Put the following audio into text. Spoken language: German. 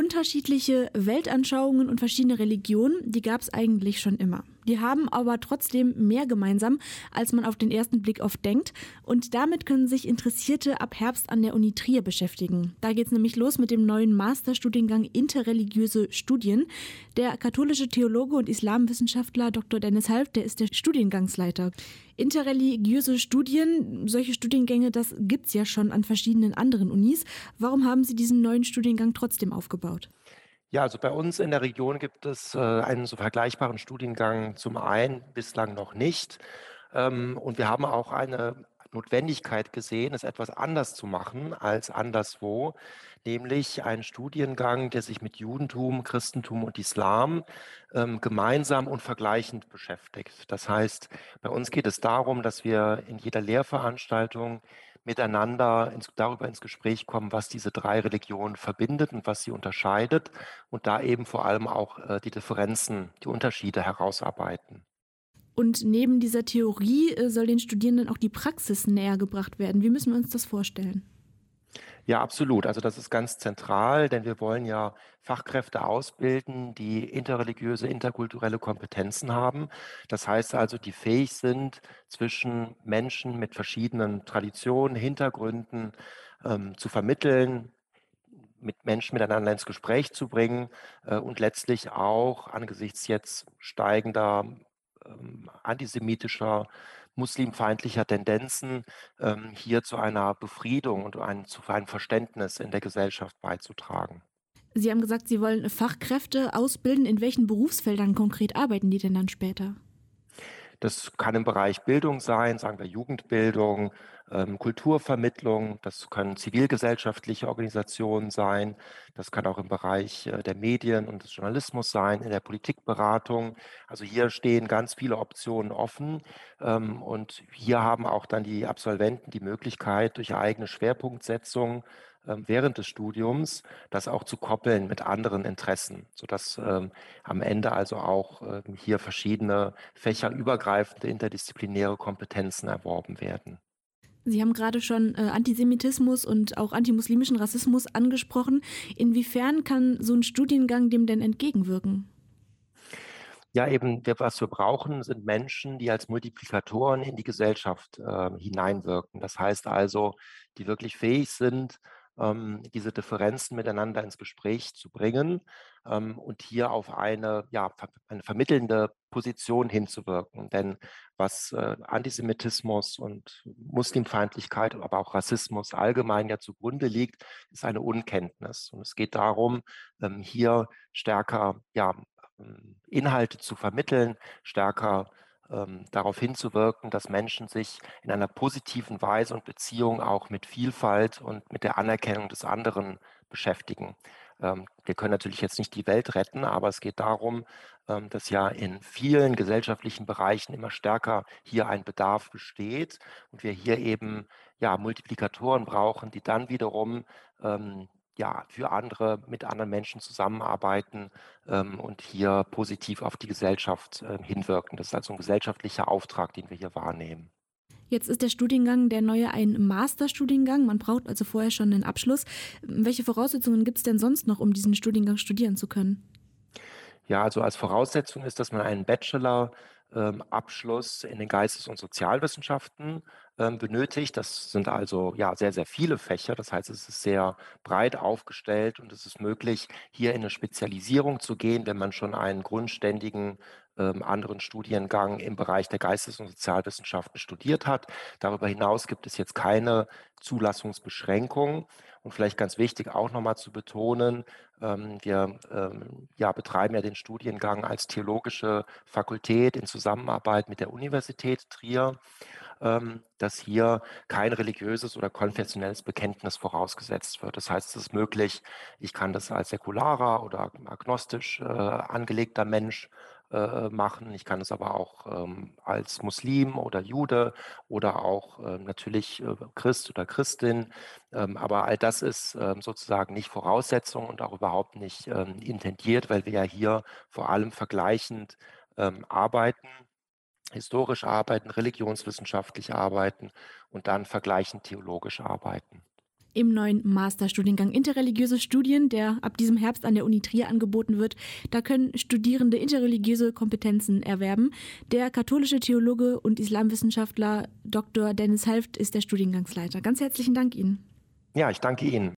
Unterschiedliche Weltanschauungen und verschiedene Religionen, die gab es eigentlich schon immer. Die haben aber trotzdem mehr gemeinsam, als man auf den ersten Blick oft denkt. Und damit können sich Interessierte ab Herbst an der Uni Trier beschäftigen. Da geht es nämlich los mit dem neuen Masterstudiengang Interreligiöse Studien. Der katholische Theologe und Islamwissenschaftler Dr. Dennis Half, der ist der Studiengangsleiter. Interreligiöse Studien, solche Studiengänge, das gibt es ja schon an verschiedenen anderen Unis. Warum haben Sie diesen neuen Studiengang trotzdem aufgebaut? Ja, also bei uns in der Region gibt es einen so vergleichbaren Studiengang zum einen bislang noch nicht. Und wir haben auch eine Notwendigkeit gesehen, es etwas anders zu machen als anderswo, nämlich einen Studiengang, der sich mit Judentum, Christentum und Islam gemeinsam und vergleichend beschäftigt. Das heißt, bei uns geht es darum, dass wir in jeder Lehrveranstaltung miteinander darüber ins Gespräch kommen, was diese drei Religionen verbindet und was sie unterscheidet und da eben vor allem auch die Differenzen, die Unterschiede herausarbeiten. Und neben dieser Theorie soll den Studierenden auch die Praxis näher gebracht werden. Wie müssen wir uns das vorstellen? Ja, absolut. Also das ist ganz zentral, denn wir wollen ja Fachkräfte ausbilden, die interreligiöse, interkulturelle Kompetenzen haben. Das heißt also, die fähig sind, zwischen Menschen mit verschiedenen Traditionen, Hintergründen zu vermitteln, mit Menschen miteinander ins Gespräch zu bringen und letztlich auch angesichts jetzt steigender antisemitischer, muslimfeindlicher Tendenzen hier zu einer Befriedung und zu einem Verständnis in der Gesellschaft beizutragen. Sie haben gesagt, Sie wollen Fachkräfte ausbilden. In welchen Berufsfeldern konkret arbeiten die denn dann später? Das kann im Bereich Bildung sein, sagen wir Jugendbildung, Kulturvermittlung, das können zivilgesellschaftliche Organisationen sein, das kann auch im Bereich der Medien und des Journalismus sein, in der Politikberatung. Also hier stehen ganz viele Optionen offen und hier haben auch dann die Absolventen die Möglichkeit, durch eigene Schwerpunktsetzung während des Studiums das auch zu koppeln mit anderen Interessen, sodass am Ende also auch hier verschiedene fächerübergreifende interdisziplinäre Kompetenzen erworben werden. Sie haben gerade schon Antisemitismus und auch antimuslimischen Rassismus angesprochen. Inwiefern kann so ein Studiengang dem denn entgegenwirken? Ja, eben, was wir brauchen, sind Menschen, die als Multiplikatoren in die Gesellschaft hineinwirken. Das heißt also, die wirklich fähig sind, diese Differenzen miteinander ins Gespräch zu bringen und hier auf eine vermittelnde Position hinzuwirken. Denn was Antisemitismus und Muslimfeindlichkeit, aber auch Rassismus allgemein ja zugrunde liegt, ist eine Unkenntnis. Und es geht darum, hier stärker Inhalte zu vermitteln, stärker darauf hinzuwirken, dass Menschen sich in einer positiven Weise und Beziehung auch mit Vielfalt und mit der Anerkennung des anderen beschäftigen. Wir können natürlich jetzt nicht die Welt retten, aber es geht darum, dass ja in vielen gesellschaftlichen Bereichen immer stärker hier ein Bedarf besteht und wir hier eben Multiplikatoren brauchen, die dann wiederum für andere, mit anderen Menschen zusammenarbeiten und hier positiv auf die Gesellschaft hinwirken. Das ist also ein gesellschaftlicher Auftrag, den wir hier wahrnehmen. Jetzt ist der Studiengang der neue ein Masterstudiengang. Man braucht also vorher schon einen Abschluss. Welche Voraussetzungen gibt es denn sonst noch, um diesen Studiengang studieren zu können? Ja, also als Voraussetzung ist, dass man einen Bachelor-Abschluss in den Geistes- und Sozialwissenschaften benötigt. Das sind also sehr, sehr viele Fächer. Das heißt, es ist sehr breit aufgestellt und es ist möglich, hier in eine Spezialisierung zu gehen, wenn man schon einen grundständigen anderen Studiengang im Bereich der Geistes- und Sozialwissenschaften studiert hat. Darüber hinaus gibt es jetzt keine Zulassungsbeschränkungen. Und vielleicht ganz wichtig auch nochmal zu betonen, wir betreiben ja den Studiengang als theologische Fakultät in Zusammenarbeit mit der Universität Trier, dass hier kein religiöses oder konfessionelles Bekenntnis vorausgesetzt wird. Das heißt, es ist möglich, ich kann das als säkularer oder agnostisch angelegter Mensch machen. Ich kann es aber auch als Muslim oder Jude oder auch natürlich Christ oder Christin. Aber all das ist sozusagen nicht Voraussetzung und auch überhaupt nicht intendiert, weil wir ja hier vor allem vergleichend arbeiten, historisch arbeiten, religionswissenschaftlich arbeiten und dann vergleichend theologisch arbeiten. im neuen Masterstudiengang Interreligiöse Studien, der ab diesem Herbst an der Uni Trier angeboten wird. Da können Studierende interreligiöse Kompetenzen erwerben. Der katholische Theologe und Islamwissenschaftler Dr. Dennis Halft ist der Studiengangsleiter. Ganz herzlichen Dank Ihnen. Ja, ich danke Ihnen.